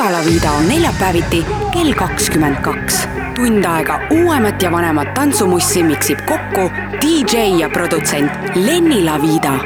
Viva la Vida on neljapäeviti kell 22. Tund aega uuemat ja vanemat tantsumussi miksib kokku DJ ja produtsent Lenni La Vida.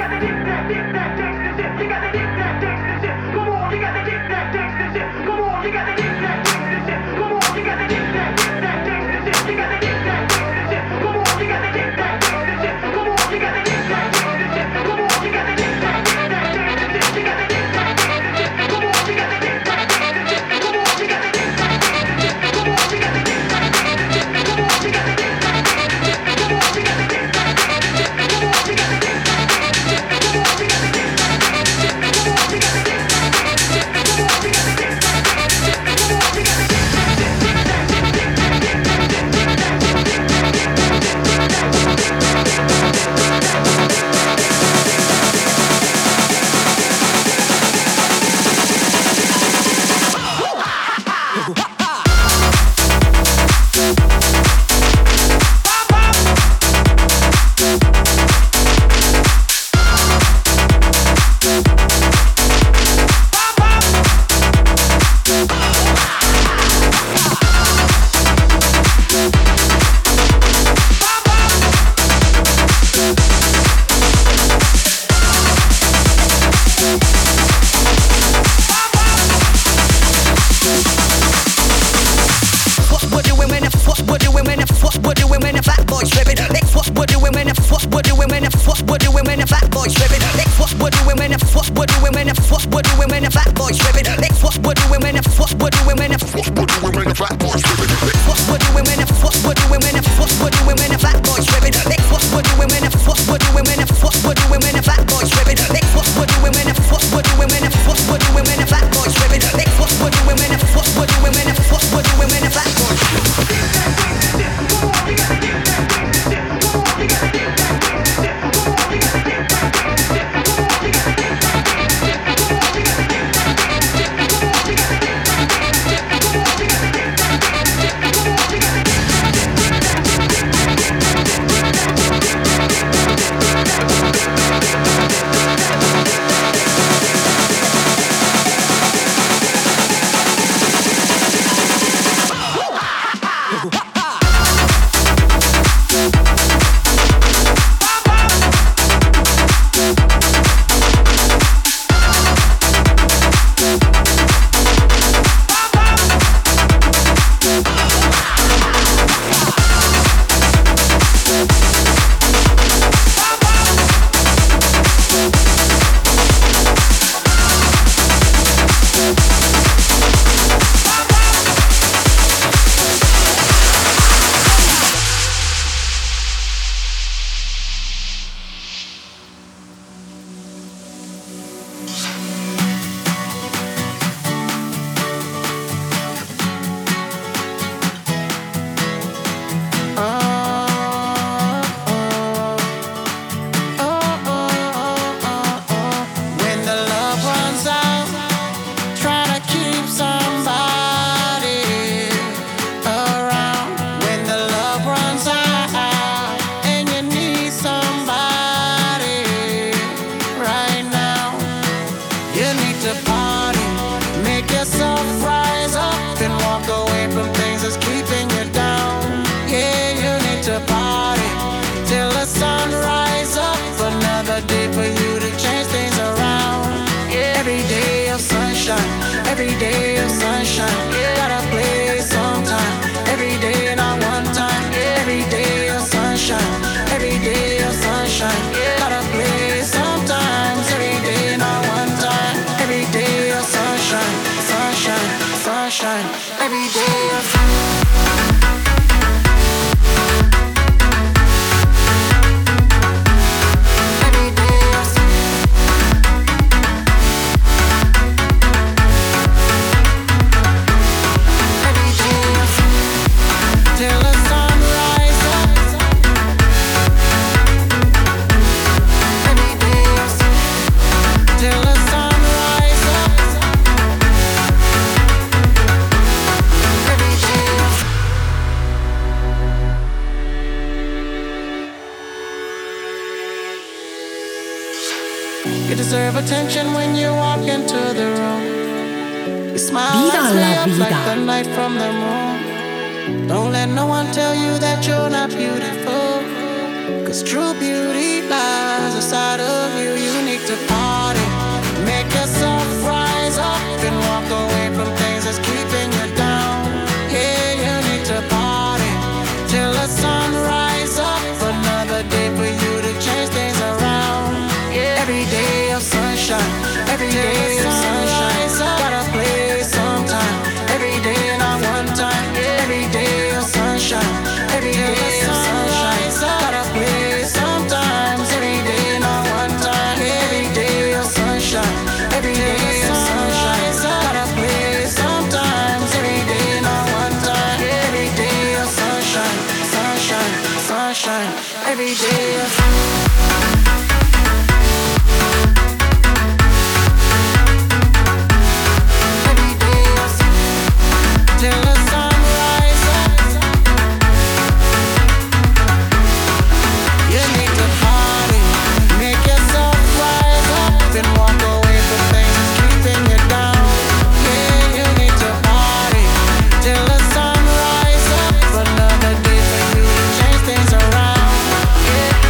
You deserve attention when you walk into the room. Viva la like the vida. light from the moon. Don't let no one tell you that you're not beautiful. Cause true beauty lies inside of you. You need to party. Make yourself rise up and walk away from things that's keeping you down. Yeah, you need to party till the sun rise up. Another day for you to change things around. Yeah. Every day of sunshine, every day of sunshine. Gotta play sometime. Every day, not one time. Every day of sunshine, every day of sunshine. Gotta play sometimes. Every day, not one time. Every day of sunshine, every day of sunshine. Gotta play sometimes. Every day, not one time. Every day of sunshine, sunshine, sunshine. Every day of till the sun rises. You need to party, make yourself rise up and walk away from things that's keeping you down. Yeah, you need to party till the sun rises up. Another day for you to change things around. Yeah,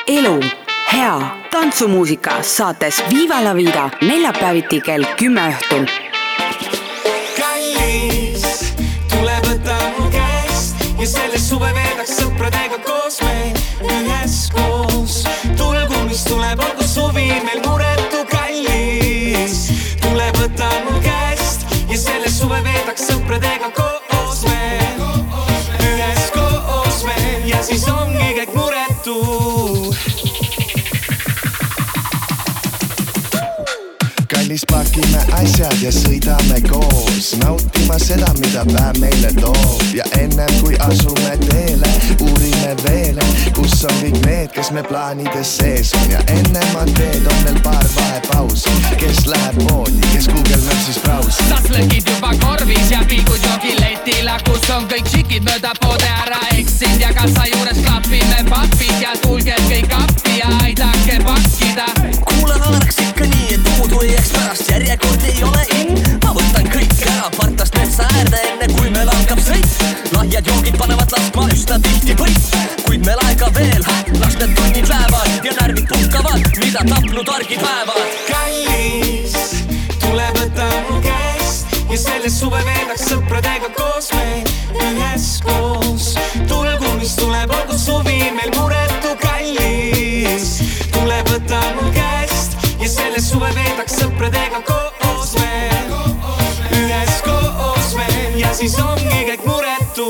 elu, hea tantsumuusika saates Viva la Vida neljapäeviti kell 10 õhtul. Kallis, tule võta mu käest ja selles suve veedaks sõpradega koos me üheskoos. Tulgu, mis tuleb, olgu suvi meil muretu. Kallis, tule võta mu käest ja selles suve veedaks sõpradega koos me üheskoos me ja siis ongi kõik muretu. Kallis, pakime asjad ja sõidame koos, nautima seda, mida päev meile toob. Ja ennem kui asume teele, uurime veel, kus on kõik need, kes me plaanides sees on. Ja ennem teed on meil paar vahepausi, kes läheb poodi, kes Google Mapsis brausi. Taslõgid juba korvis ja pilgud jogiletile, kus on kõik tšikid mööda poode ära eksind. Ja kassa juures klapime papid ja tulge kõik appi ja aidake pakkida. Kuule, oleks ikka nii, et puudu ei eks pärast järjekord ei ole in. Ma võtan kõik ära partast metsa äärde enne kui meil algab sõit. Lahjad joogid panevad laskma üsna tihti võit. Kuid meil aega veel, las need tunnid lähevad ja närvid puhkavad, mida tapnud argid väevad. Kallis, tule võta mu käest ja selles suve veedaks sõpradega koos me üheskoos. Tulgu, mis tuleb, olgu suvi meil muretu. Kallis, tule võta mu käest ja selles suve veedaks sõpradega koos me üheskoos me ja siis ongi kõik muretu.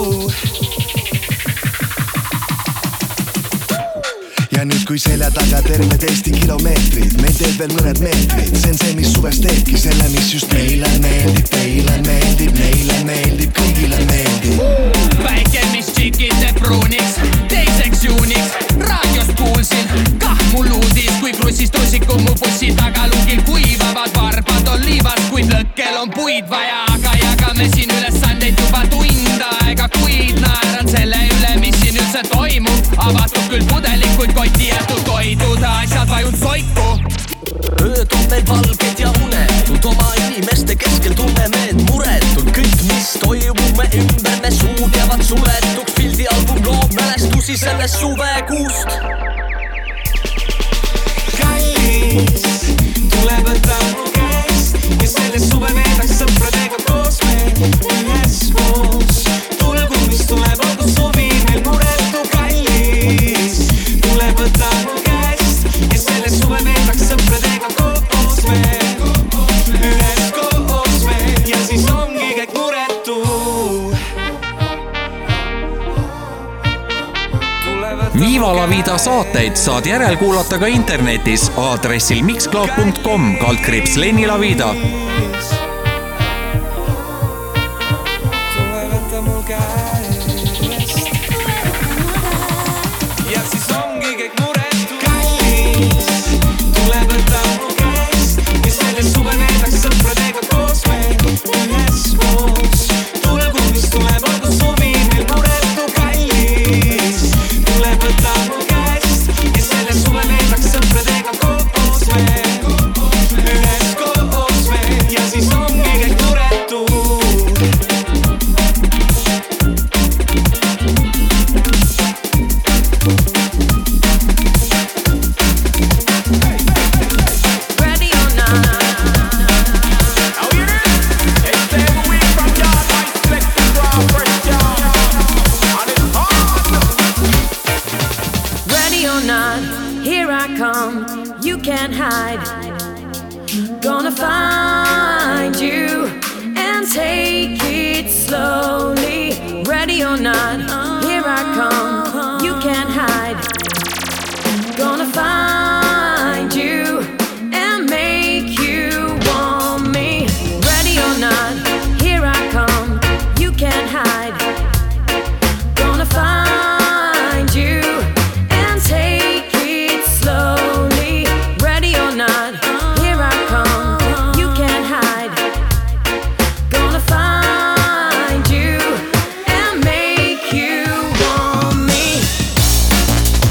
Ja nüüd kui selja taga terved Eesti kilomeetrid, meil teeb veel mõned meetrid. See on see, mis suves teebki selle, mis just meile meeldib. Teile meeldib, neile meeldib, kõigile meeldib. Väike, mis tšikid teeb pruuniks, teiseks juuniks. Raadios kuulsin kah mul uudis, kui krussis tussiku mu bussi tagalugil kuivavad varbad oliivas, kuid lõkkel on puid vaja. Aga jagame siin ülesandeid juba tund aega, kuid naeran selle üle, mis siin üldse toimub. Avatud küll pudelikuid koti jätud toidud, asjad vajud soiku. Ööd on meil valged ja unetud, oma inimeste keskel tunneme end muretult. Kõik, mis toimub me ümber, me suud jäävad suletuks. Pildialbum loob mälestusi sellest suvekuust. Kallis, tule võta mu käest ja selles suve veedaks sõpradega koos me üheskoos. Tulgu, mis tuleb, olgu suvi meil muretu. Kallis, tule võta mu käest ja selles suve veedaks sõpradega koos me üheskoos me ja siis ongi kõik muretu. Viva la Vida saateid saad järelkuulata ka internetis aadressil mixcloud.com/Lenni la Vida. Tule võta mu käest ja siis ongi kõik muretu. Kallis, tule võta mu käest ja selles suve veedaks sõpradega koos me üheskoos. Tulgu, mis tuleb, olgu suvi meil muretu. Kallis, tule võta mu käest ja selles suve veedaks sõpradega koos me üheskoos me ja siis ongi kõik muretu. Can't hide. Gonna find you and take it slowly. Ready or not, here I come. You can't hide. Gonna find you and make you want me. Ready or not, here I come. You can't hide. Gonna find you and take it slowly. Ready or not, here I come. You can't hide. Gonna find you and make you want me.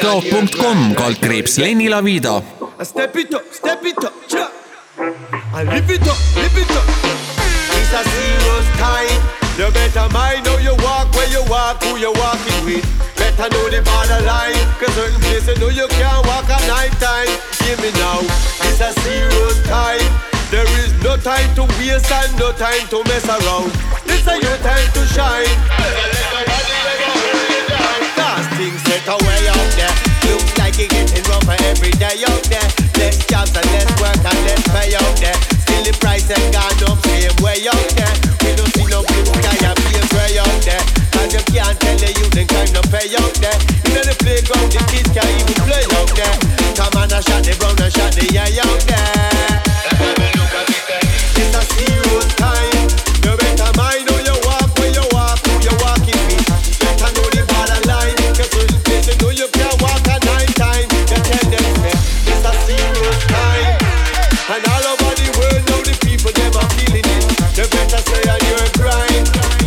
mixcloud.com / Lenny La Vida. Step it up, cha. I live it up. It's a serious time. You better mind how you walk, where you walk, who you walking with. Better know the borderline, cause certain places know you can't walk at night time. Hear me now, it's a serious time. There is no time to waste and no time to mess around. It's a your time to shine. Cause things set away out there. Looks like it's getting rougher every day out there. Less jobs and less work and less pay out there. Still the price ain't gone up, same way out there. We don't see no blue sky and be gray out there. Cause you can't tell the youth and time no pay out there. You know the playground, the kids can't even play out there. Come on and shot the brown and shot the eye out there. It's a serious time. You better mind how you walk, where you walk, who you walking with. Better know the borderline, cause certain places know you can't walk at night time. You tell them it's a serious time. And all over the world now the people them are feeling it. You better say on your grind.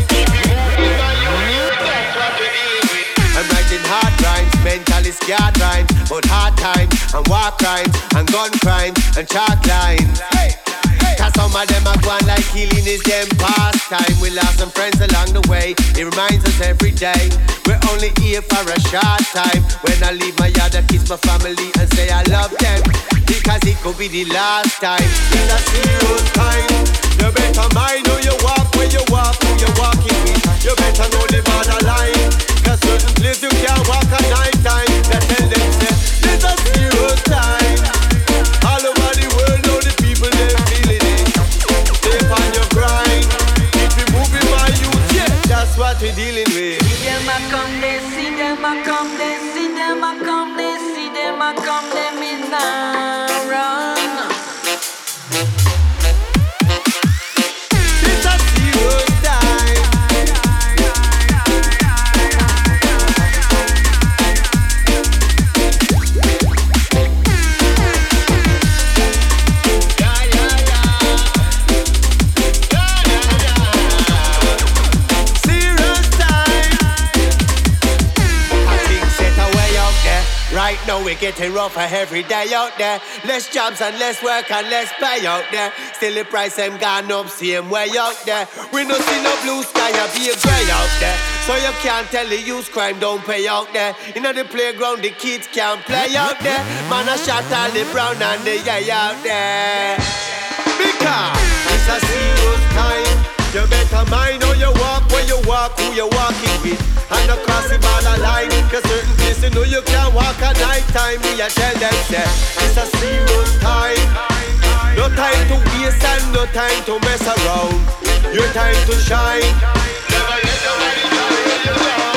I'm writing hard rhymes, mentally scared rhymes, but hard times and war crimes and gun crimes and chalk lines. Cause some of them are going like healing is them pastime. We lost some friends along the way. It reminds us every day we're only here for a short time. When I leave my yard, I kiss my family and say I love them, because it could be the last time. It's a serious time. You better mind who you walk, where you walk, who you walking with. You better know the borderline, cause certain places you can't walk at night time. They tell them say it's a serious time. All over the world now the people they feeling it. Stay on your grind. If we moving my youth, yeah, that's what we're dealing with. See them a come, they see them a come, they see them a come, they see them a come, them is not run. It's a serious time. Right now we're getting rougher every day out there. Less jobs and less work and less pay out there. Still the price them gone up same way out there. We no see no blue sky or be a grey out there. So you can't tell the youth crime don't pay out there. In the playground the kids can't play out there. Man a shot all the brown and the yay out there. Because it's a serious time. You better mind how you walk, where you walk, who you walking with. And across the borderline, cause certain places know you can't walk at night time. Me I tell them say it's a serious time. No time to waste and no time to mess around. Your time to shine. Never let nobody tell you you're wrong.